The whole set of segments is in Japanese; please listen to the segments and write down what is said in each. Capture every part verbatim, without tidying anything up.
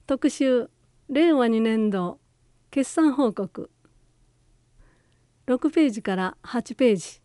特集令和にねん度決算報告ろくページからはちページ。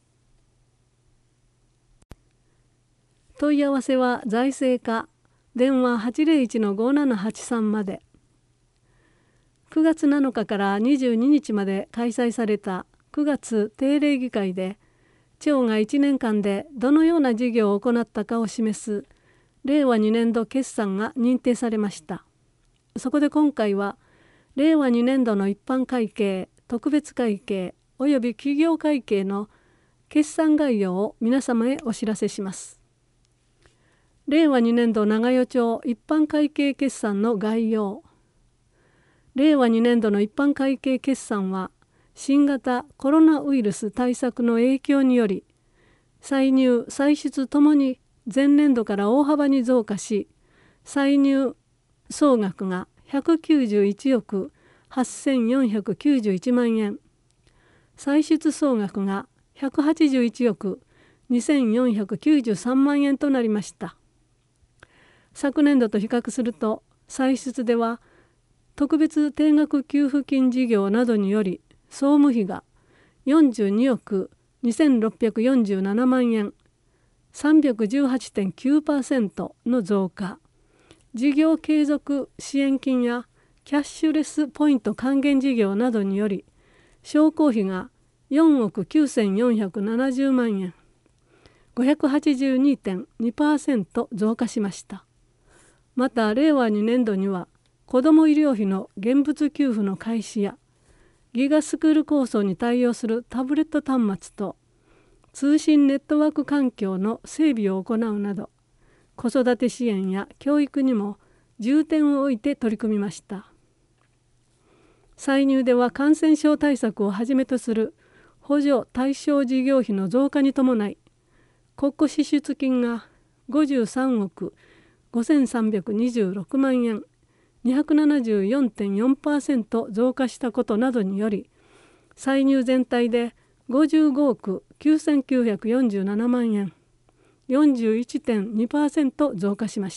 問い合わせは財政課電話 はちゼロいちのごななはちさん まで。くがつなのかからにじゅうににちまで開催されたくがつ定例議会で庁がいちねんかんでどのような事業を行ったかを示す令和にねん度決算が認定されました。そこで今回は令和にねん度の一般会計、特別会計および企業会計の決算概要を皆様へお知らせします。令和にねん度長与町一般会計決算の概要。令和にねん度の一般会計決算は新型コロナウイルス対策の影響により歳入・歳出ともに前年度から大幅に増加し、歳入総額がひゃくきゅうじゅういちおくはっせんよんひゃくきゅうじゅういちまんえん、歳出総額がひゃくはちじゅういちおくにせんよんひゃくきゅうじゅうさんまんえんとなりました。昨年度と比較すると、歳出では特別定額給付金事業などにより総務費がよんじゅうにおくにせんろっぴゃくよんじゅうななまんえん、さんびゃくじゅうはちてんきゅうパーセント の増加、事業継続支援金やキャッシュレスポイント還元事業などにより商工費がよんおくきゅうせんよんひゃくななじゅうまんえん、ごひゃくはちじゅうにてんにパーセント 増加しました。また令和にねん度には子ども医療費の現物給付の開始やギガスクール構想に対応するタブレット端末と通信ネットワーク環境の整備を行うなど子育て支援や教育にも重点を置いて取り組みました。歳入では感染症対策をはじめとする補助対象事業費の増加に伴い国庫支出金がごじゅうさんおくごせんさんびゃくにじゅうろくまんえん、にひゃくななじゅうよんてんよんパーセント 増加したことなどにより歳入全体でごじゅうごおくきゅうせんきゅうひゃくよんじゅうななまんえん、よんじゅういちてんにパーセント 増加しました。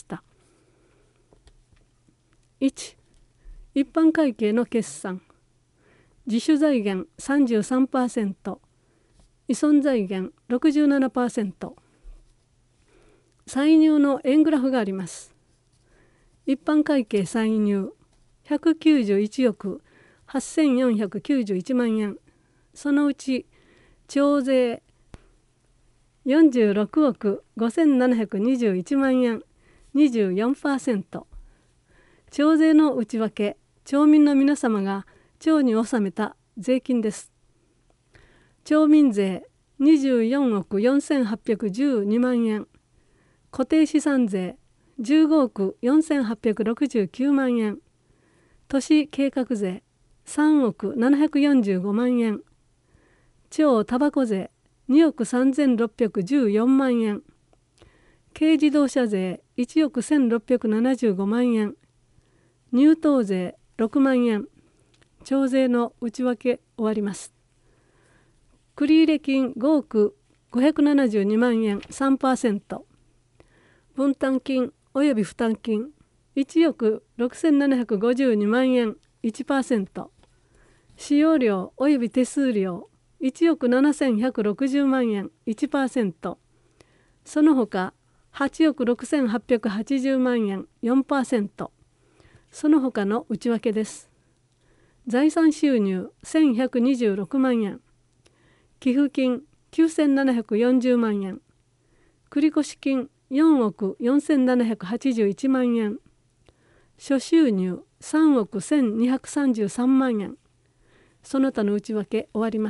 いち. 一般会計の決算。自主財源 さんじゅうさんパーセント、依存財源 ろくじゅうななパーセント。歳入の円グラフがあります。一般会計歳入ひゃくきゅうじゅういちおくはっせんよんひゃくきゅうじゅういちまんえん、そのうち徴税よんじゅうろくおくごせんななひゃくにじゅういちまんえん、にじゅうよんパーセント。徴税の内訳、町民の皆様が町に納めた税金です。町民税にじゅうよんおくよんせんはっぴゃくじゅうにまんえん、固定資産税じゅうごおくよんせんはっぴゃくろくじゅうきゅうまんえん、都市計画税さんおくななひゃくよんじゅうごまんえん、町たばこ税におくさんぜんろっぴゃくじゅうよんまんえん、軽自動車税いちおくせんろっぴゃくななじゅうごまんえん、入島税ろくまんえん、町税の内訳終わります。繰入金ごおくごひゃくななじゅうにまんえん さんパーセント、分担金及び負担金いちおくろくせんななひゃくごじゅうにまんえん いちパーセント、使用料及び手数料いちおくななせんひゃくろくじゅうまんえん いちパーセント、その他はちおくろくせんはっぴゃくはちじゅうまんえん よんパーセント、その他の内訳です。財産収入せんひゃくにじゅうろくまんえん、寄付金きゅうせんななひゃくよんじゅうまんえん、繰越金よんおくよんせんななひゃくはちじゅういちまんえん、諸収入さんおくせんにひゃくさんじゅうさんまんえん、その他の内訳終わります。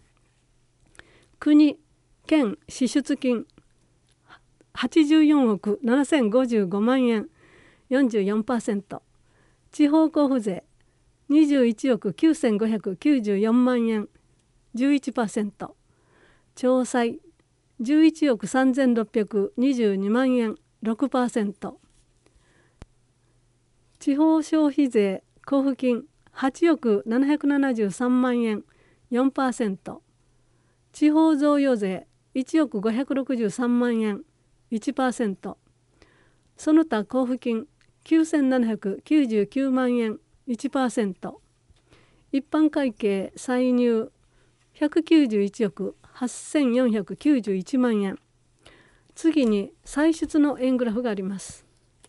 国・県支出金はちじゅうよんおくななせんごじゅうごまんえん よんじゅうよんパーセント、地方交付税にじゅういちおくきゅうせんごひゃくきゅうじゅうよんまんえん じゅういちパーセント、町債じゅういちおくさんぜんろっぴゃくにじゅうにまんえん ろくパーセント、地方消費税交付金はちおくななひゃくななじゅうさんまんえん よんパーセント、地方贈与税いちおくごひゃくろくじゅうさんまんえん いちパーセント、その他交付金きゅうせんななひゃくきゅうじゅうきゅうまんえん いちパーセント。一般会計歳入ひゃくきゅうじゅういちおくはっせんよんひゃくきゅうじゅういちまんえん。次に歳出の円グラフがあります。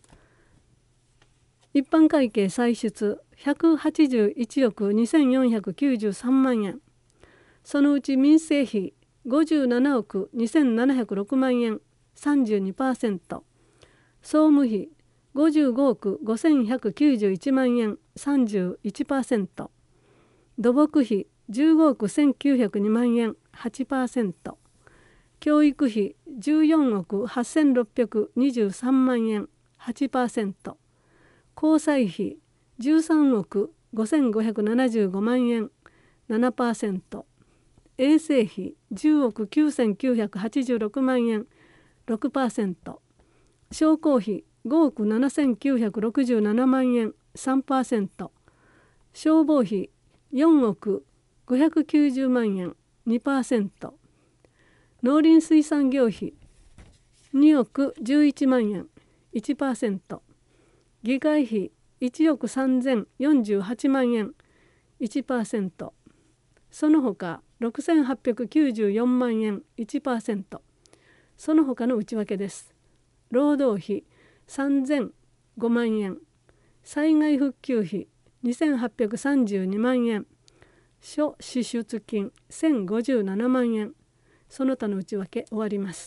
一般会計歳出ひゃくはちじゅういちおくにせんよんひゃくきゅうじゅうさんまんえん。そのうち民生費ごじゅうななおくにせんななひゃくろくまんえん さんじゅうにパーセント。総務費ごじゅうごおくごせんひゃくきゅうじゅういちまんえん さんじゅういちパーセント。土木費じゅうごおくせんきゅうひゃくにまんえん はちパーセント。教育費じゅうよんおくはっせんろっぴゃくにじゅうさんまんえん はちパーセント。交際費じゅうさんおくごせんごひゃくななじゅうごまんえん ななパーセント。衛生費じゅうおくきゅうせんきゅうひゃくはちじゅうろくまんえん ろくパーセント。商工費ごおくななせんきゅうひゃくろくじゅうななまんえん さんパーセント。消防費よんおくごひゃくきゅうじゅうまんえん にパーセント。農林水産業費におくじゅういちまんえん いちパーセント。議会費いちおくさんぜんよんじゅうはちまんえん いちパーセント。その他ろくせんはっぴゃくきゅうじゅうよんまんえん いちパーセント。その他の内訳です。労働費さんぜんごまんえん。災害復旧費にせんはっぴゃくさんじゅうにまんえん。諸支出金せんごじゅうななまんえん。その他の内訳終わります。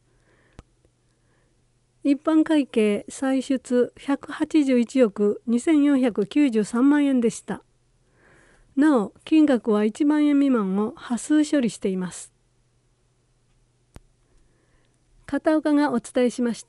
一般会計歳出ひゃくはちじゅういちおくにせんよんひゃくきゅうじゅうさんまんえんでした。なお金額はいちまんえん未満を端数処理しています。片岡がお伝えしました。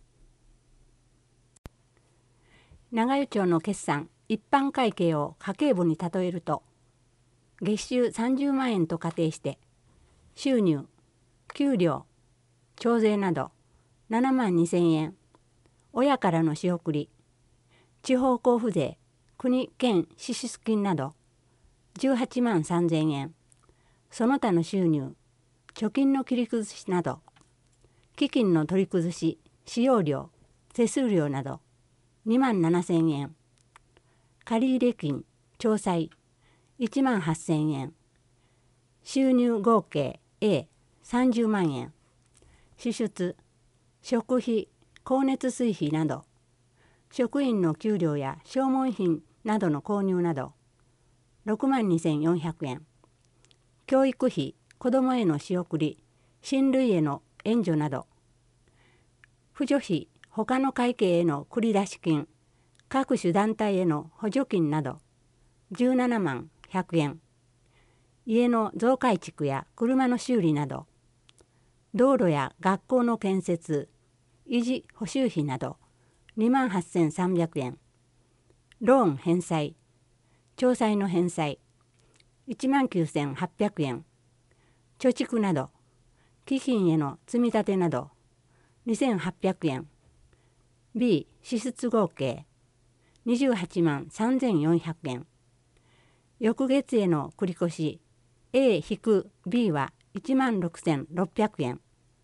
長与町の決算一般会計を家計簿に例えると、月収さんじゅうまんえんと仮定して収入、給料、徴税などななまんにせんえん、親からの仕送り、地方交付税、国県支出金などじゅうはちまんさんぜんえん、その他の収入、貯金の切り崩しなど、基金の取り崩し、使用料、手数料などにまんななせんえん、借入金、徴歳いちまんはっせんえん、収入合計 A さんじゅうまんえん、支出、食費、光熱水費など、職員の給料や消耗品などの購入などろくまんにせんよんひゃくえん、教育費、子どもへの仕送り、親類への援助など、扶助費、他の会計への繰り出し金、各種団体への補助金などじゅうななまんひゃくえん、家の増改築や車の修理など、道路や学校の建設、維持補修費などにまんはっせんさんびゃくえん、ローン返済、町債の返済いちまんきゅうせんはっぴゃくえん、貯蓄など基金への積み立てなどにせんはっぴゃくえん、 B 支出合計にじゅうはちまんさんぜんよんひゃくえん、翌月への繰越 A-B はいちまんろくせんろっぴゃくえん。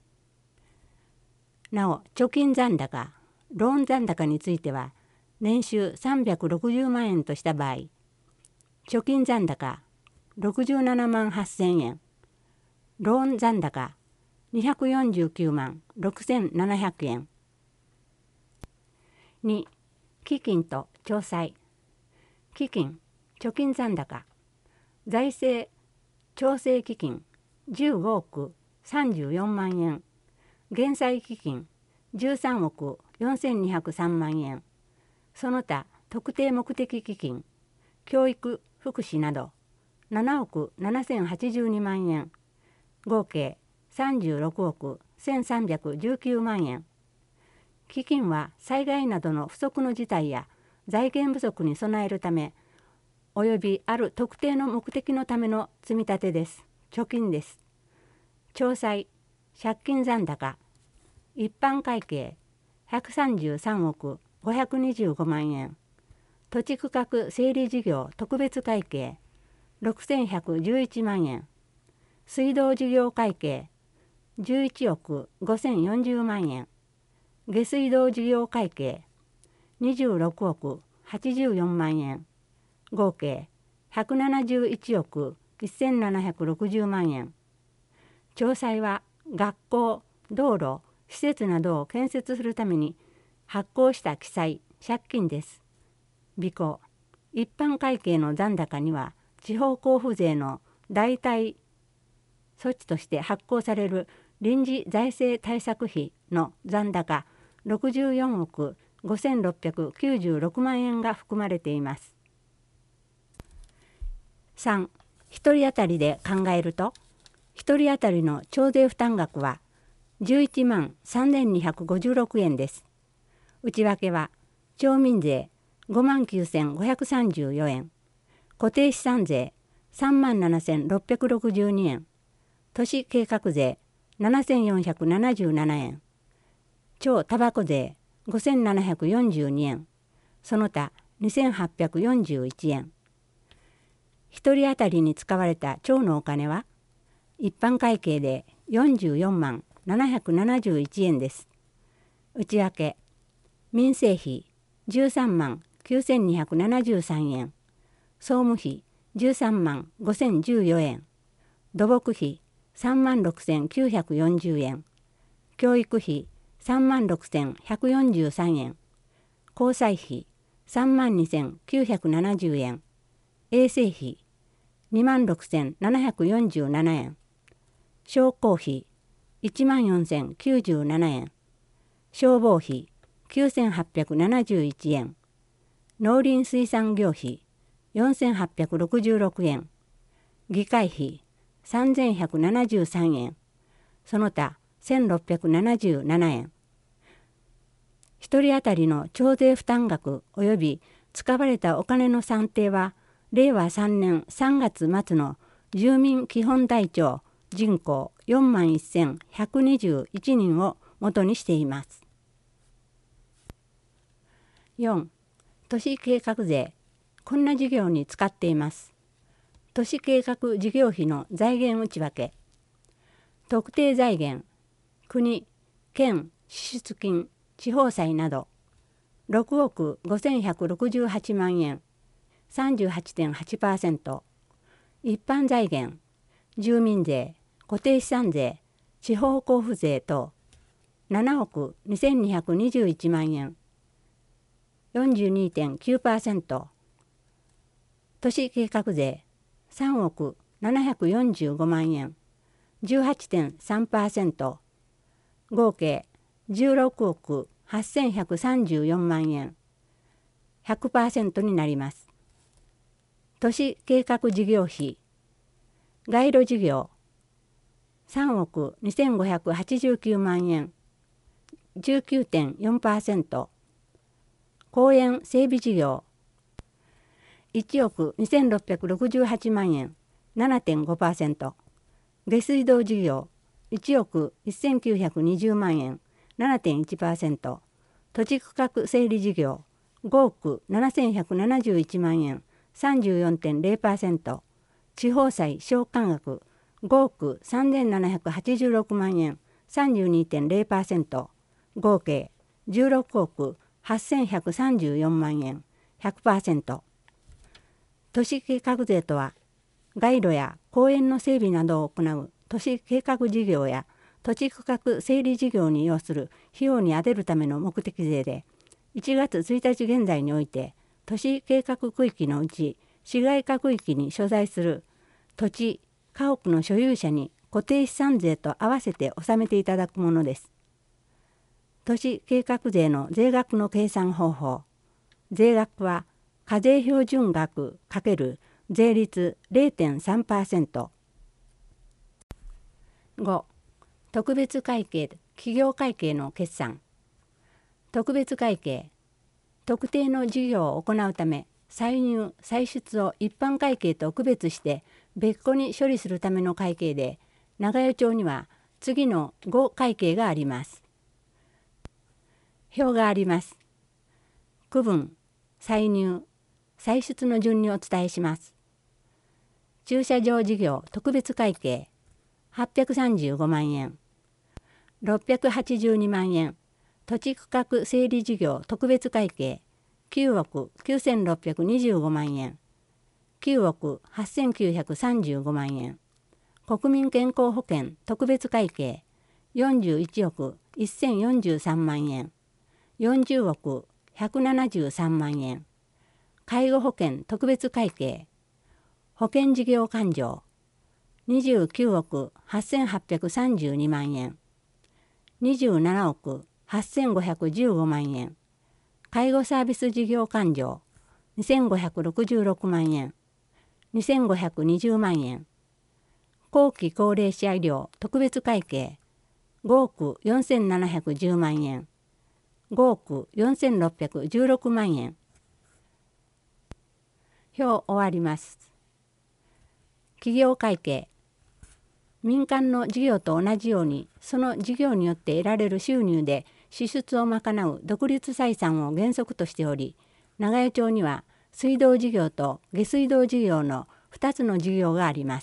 なお貯金残高、ローン残高については年収さんびゃくろくじゅうまんえんとした場合、貯金残高ろくじゅうななまんはっせんえん、ローン残高にひゃくよんじゅうきゅうまんろくせんななひゃくえん。に、基金と町債。基金、貯金残高、財政調整基金じゅうごおくさんじゅうよんまんえん、減債基金じゅうさんおくよんせんにひゃくさんまんえん、その他特定目的基金、教育福祉などななおくななせんはちじゅうにまんえん、合計さんじゅうろくおくせんさんびゃくじゅうきゅうまんえん。基金は災害などの不測の事態や財源不足に備えるため、およびある特定の目的のための積み立てです。貯金です。町債、借金残高、一般会計ひゃくさんじゅうさんおくごひゃくにじゅうごまんえん、土地区画整理事業特別会計ろくせんひゃくじゅういちまんえん、水道事業会計じゅういちおくごせんよんじゅうまんえん、下水道事業会計にじゅうろくおくはちじゅうよんまんえん、合計ひゃくななじゅういちおくせんななひゃくろくじゅうまんえん。詳細は学校、道路、施設などを建設するために発行した記載、借金です。備考、一般会計の残高には地方交付税の代替措置として発行される臨時財政対策費の残高ろくじゅうよんおくごせんろっぴゃくきゅうじゅうろくまんえんが含まれています。さん、ひとり当たりで考えると、ひとり当たりの徴税負担額はじゅういちまんさんぜんにひゃくごじゅうろくえんです。内訳は町民税ごまんきゅうせんごひゃくさんじゅうよえん、固定資産税さんまんななせんろっぴゃくろくじゅうにえん、都市計画税ななせんよんひゃくななじゅうななえん、町たばこ税ごせんななひゃくよんじゅうにえん、その他にせんはっぴゃくよんじゅういちえん。ひとり当たりに使われた町のお金は一般会計でよんじゅうよんまんななひゃくななじゅういちえんです。内訳、民生費じゅうさんまんきゅうせんにひゃくななじゅうさんえん、総務費じゅうさんまんごせんじゅうよえん、土木費さんまんろくせんきゅうひゃくよんじゅうえん、教育費さんまんろくせんひゃくよんじゅうさんえん、交際費さんまんにせんきゅうひゃくななじゅうえん、衛生費にまんろくせんななひゃくよんじゅうななえん、商工費いちまんよんせんきゅうじゅうななえん、消防費きゅうせんはっぴゃくななじゅういちえん、農林水産業費よんせんはっぴゃくろくじゅうろくえん、議会費さんぜんひゃくななじゅうさんえん、その他せんろっぴゃくななじゅうななえん。ひとり当たりの徴税負担額及び使われたお金の算定はれいわさんねんさんがつ末の住民基本台帳人口よんまんせんひゃくにじゅういちにんを元にしています。よん、都市計画税、こんな事業に使っています。都市計画事業費の財源内訳、特定財源、国、県、支出金、地方債などろくおくごせんひゃくろくじゅうはちまんえん、さんじゅうはちてんはちパーセント、一般財源、住民税、固定資産税、地方交付税等ななおくにせんにひゃくにじゅういちまんえん、よんじゅうにてんきゅうパーセント、都市計画税さんおくななひゃくよんじゅうごまんえん、じゅうはちてんさんパーセント、合計じゅうろくおくはっせんひゃくさんじゅうよんまんえん、ひゃくパーセントになります。都市計画事業費、街路事業さんおくにせんごひゃくはちじゅうきゅうまんえん、じゅうきゅうてんよんパーセント、公園整備事業いちおくにせんろっぴゃくろくじゅうはちまんえん、ななてんごパーセント、下水道事業いちおくせんきゅうひゃくにじゅうまんえん、ななてんいちパーセント、土地区画整理事業ごおくななせんひゃくななじゅういちまんえん、さんじゅうよんてんれいパーセント、地方債償還額ごおくさんぜんななひゃくはちじゅうろくまんえん、さんじゅうにてんれいパーセント、合計じゅうろくおくはっせんひゃくさんじゅうよんまんえん、ひゃくパーセント。都市計画税とは、街路や公園の整備などを行う都市計画事業や土地区画整理事業に要する費用に充てるための目的税で、いちがつついたち現在において都市計画区域のうち市街化区域に所在する土地・家屋の所有者に固定資産税と合わせて納めていただくものです。都市計画税の税額の計算方法、税額は課税標準額×税率 れいてんさんパーセント。ご、特別会計企業会計の決算。特別会計、特定の事業を行うため歳入・歳出を一般会計と区別して別個に処理するための会計で、長与町には次のご会計があります。表があります。区分、歳入、歳出の順にお伝えします。駐車場事業特別会計はっぴゃくさんじゅうごまんえん、ろっぴゃくはちじゅうにまんえん、土地区画整理事業特別会計きゅうおくきゅうせんろっぴゃくにじゅうごまんえん、きゅうおくはっせんきゅうひゃくさんじゅうごまんえん、国民健康保険特別会計よんじゅういちおくせんよんじゅうさんまんえん、よんじゅうおくひゃくななじゅうさんまんえん、介護保険特別会計保険事業勘定にじゅうきゅうおくはっせんはっぴゃくさんじゅうにまんえん、にじゅうななおくはっせんごひゃくじゅうごまんえん、介護サービス事業勘定にせんごひゃくろくじゅうろくまんえん、にせんごひゃくにじゅうまんえん、後期高齢者医療特別会計ごおくよんせんななひゃくじゅうまんえん、ごおくよんせんろっぴゃくじゅうろくまんえん。表終わります。企業会計。民間の事業と同じように、その事業によって得られる収入で支出を賄う独立採算を原則としており、長与町には水道事業と下水道事業のふたつの事業があります。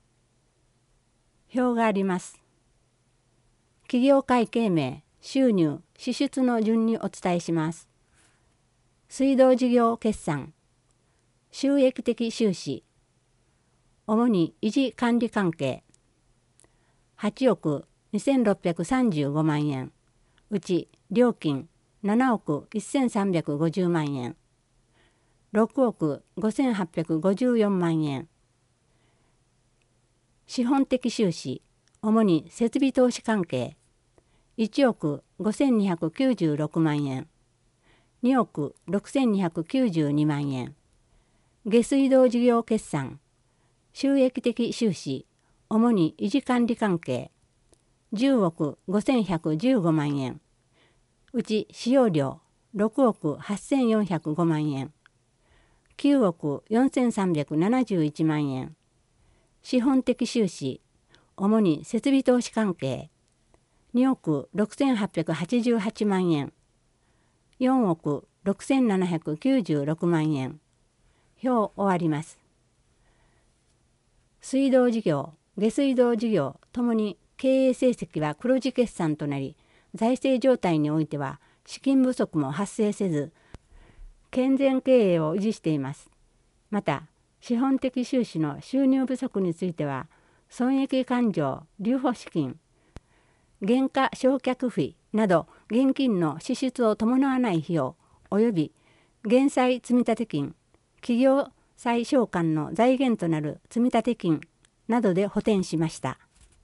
表があります。企業会計名、収入、支出の順にお伝えします。水道事業決算、収益的収支、主に維持管理関係、はちおくにせんろっぴゃくさんじゅうごまんえん、うち料金ななおくせんさんびゃくごじゅうまんえん、ろくおくごせんはっぴゃくごじゅうよんまんえん、資本的収支、主に設備投資関係、いちおくごせんにひゃくきゅうじゅうろくまんえん、におくろくせんにひゃくきゅうじゅうにまんえん、下水道事業決算、収益的収支、主に維持管理関係、じゅうおくごせんひゃくじゅうごまんえん、うち使用料ろくおくはっせんよんひゃくごまんえん、きゅうおくよんせんさんびゃくななじゅういちまんえん、資本的収支、主に設備投資関係、におくろくせんはっぴゃくはちじゅうはちまんえん、よんおくろくせんななひゃくきゅうじゅうろくまんえん。表終わります。水道事業、下水道事業ともに経営成績は黒字決算となり、財政状態においては資金不足も発生せず、健全経営を維持しています。また、資本的収支の収入不足については、損益勘定、留保資金、減価償却費など現金の支出を伴わない費用及び減債積立金、企業債償還の財源となる積立金などで補填しました。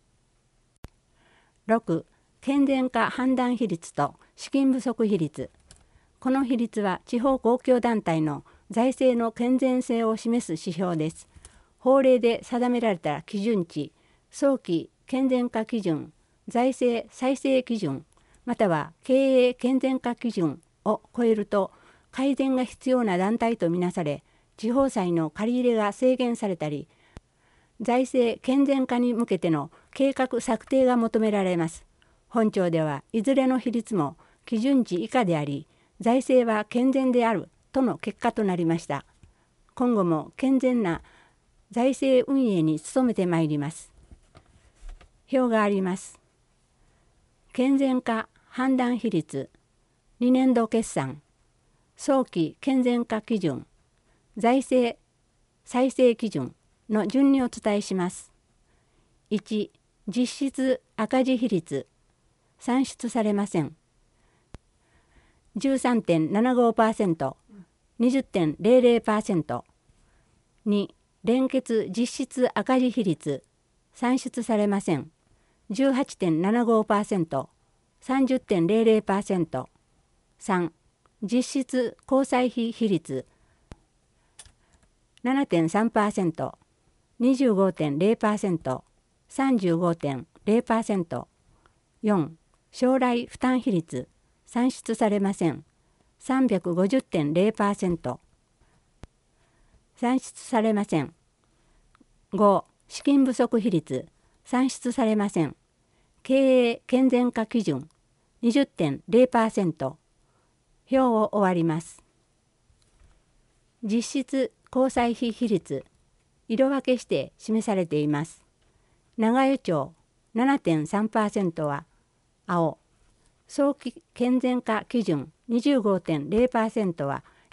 ろく. 健全化判断比率と資金不足比率。この比率は地方公共団体の財政の健全性を示す指標です。法令で定められた基準値、早期健全化基準、財政再生基準、または経営健全化基準を超えると改善が必要な団体とみなされ、地方債の借り入れが制限されたり、財政健全化に向けての計画策定が求められます。本庁ではいずれの比率も基準値以下であり、財政は健全であるとの結果となりました。今後も健全な財政運営に努めてまいります。表があります。健全化判断比率、にねんど決算、早期健全化基準、財政再生基準の順にお伝えします。いち. 実質赤字比率、算出されません。じゅうさんてんななごパーセント、にじゅってんゼロゼロパーセント。に. 連結実質赤字比率、算出されません。じゅうはちてんななごパーセント、さんじゅってんゼロゼロパーセント。さん. 実質交際費比率、ななてんさんパーセント、にじゅうごてんゼロパーセント、さんじゅうごてんゼロパーセント。よん. 将来負担比率、算出されません。さんびゃくごじゅってんゼロパーセント。算出されません。ご. 資金不足比率、算出されません。経営健全化基準、にじゅってんゼロパーセント。表を終わります。実質交際費比率、色分けして示されています。長与町 ななてんさんパーセント は青、早期健全化基準 にじゅうごてんゼロパーセント は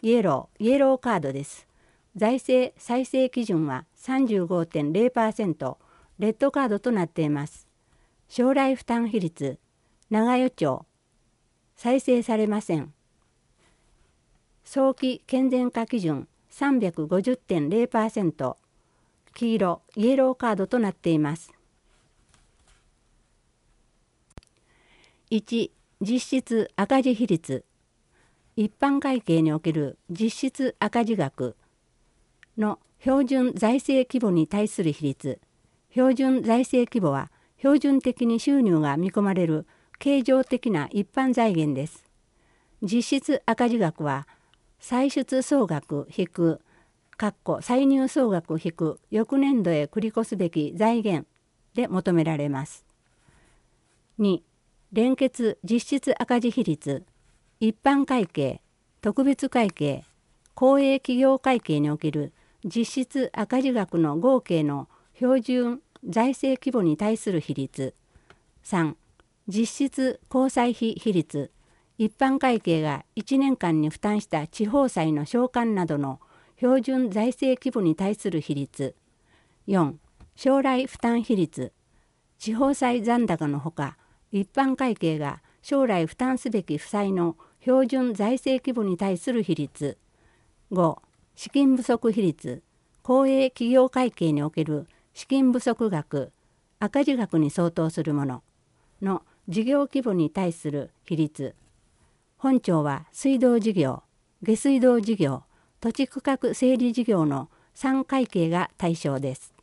イエロー、イエローカードです。財政再生基準は さんじゅうごてんゼロパーセント、レッドカードとなっています。将来負担比率、長与町、再生されません。早期健全化基準 さんびゃくごじゅうてんゼロパーセント、黄色、イエローカードとなっています。いち、実質赤字比率。一般会計における実質赤字額の標準財政規模に対する比率。標準財政規模は標準的に収入が見込まれる経常的な一般財源です。実質赤字額は歳出総額引く歳入総額引く翌年度へ繰り越すべき財源で求められます。に、連結実質赤字比率。一般会計、特別会計、公営企業会計における実質赤字額の合計の標準財政規模に対する比率。さん、実質公債費比率。一般会計がいちねんかんに負担した地方債の償還などの標準財政規模に対する比率。よん、将来負担比率。地方債残高のほか、一般会計が将来負担すべき負債の標準財政規模に対する比率。ご、資金不足比率。公営企業会計における資金不足額、赤字額に相当するものの事業規模に対する比率。本庁は水道事業、下水道事業、土地区画整理事業のさん会計が対象です。